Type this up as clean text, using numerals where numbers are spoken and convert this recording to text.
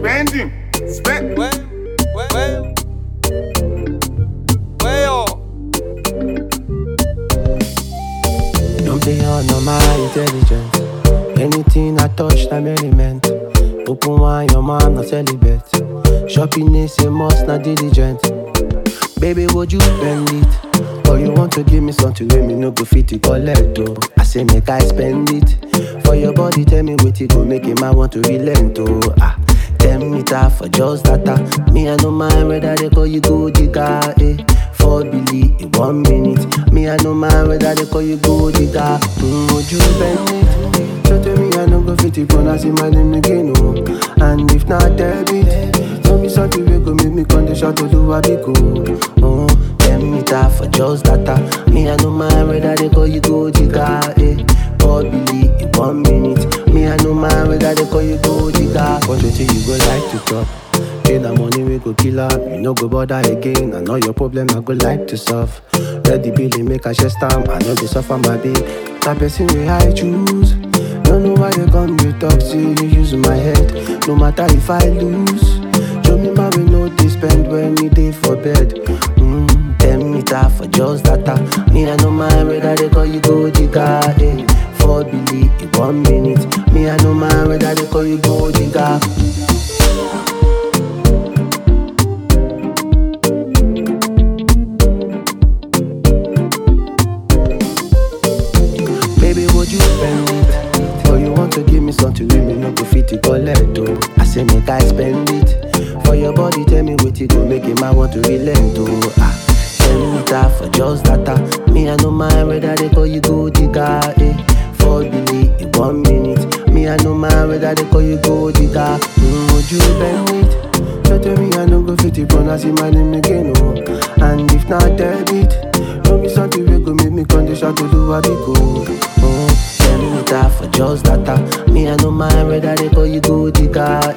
Spending. Spend. Well. Don't be on my intelligence. Anything I touch, I'm element. Open wine, your mom, not celibate. Shopping is a must, not diligent. Baby, would you spend it? Or you want to give me something when me no go fit to collect, oh. I say make I spend it. For your body, tell me what you go make him I want to relent, oh. 10 meter for just that. Me, I know mind whether they call you go digga, eh. 4 Billy in 1 minute. Me, I know mind whether they call you go digga. Would you spend it? So tell me I no go fit it, gonna see my name again, oh. And if not debit, tell me something we go make me come the shot to do a big oh. 10 meter for just that. Me, I know mind whether they call you go digga, eh. 4 Billy in 1 minute. Me, I know mind whether they call you go digga. What you think you go like to talk? Pay the money we go kill up. You no go bother again. I know your problem I go like to solve. Let the billing make a share stamp. I know they suffer my big. That person way I choose. Don't know why they come me talk. See you use my head. No matter if I lose. Show me my way no they spend when me day for bed. 10 meter for just that. Me I know my whether they call you go digga, eh. 4 Billy in 1 minute. Me I know my whether they call you go digga. Baby, would you spend it? Or you want to give me something with me no go fit to collect, oh. I say make I spend it. For your body, tell me what you go make him I want to relent, oh. 10 meter for just that. Me, I know my whether they call you go digga, eh. 4 Billy in 1 minute. Me, I know my whether they call you go digga. Would you spend it? So tell me I no go fit it, gonna see my name again, oh. And if not debit, tell me something we go make me come the shot to do a big oh. 10 meter for just that. Me, I know my whether they call you go digga,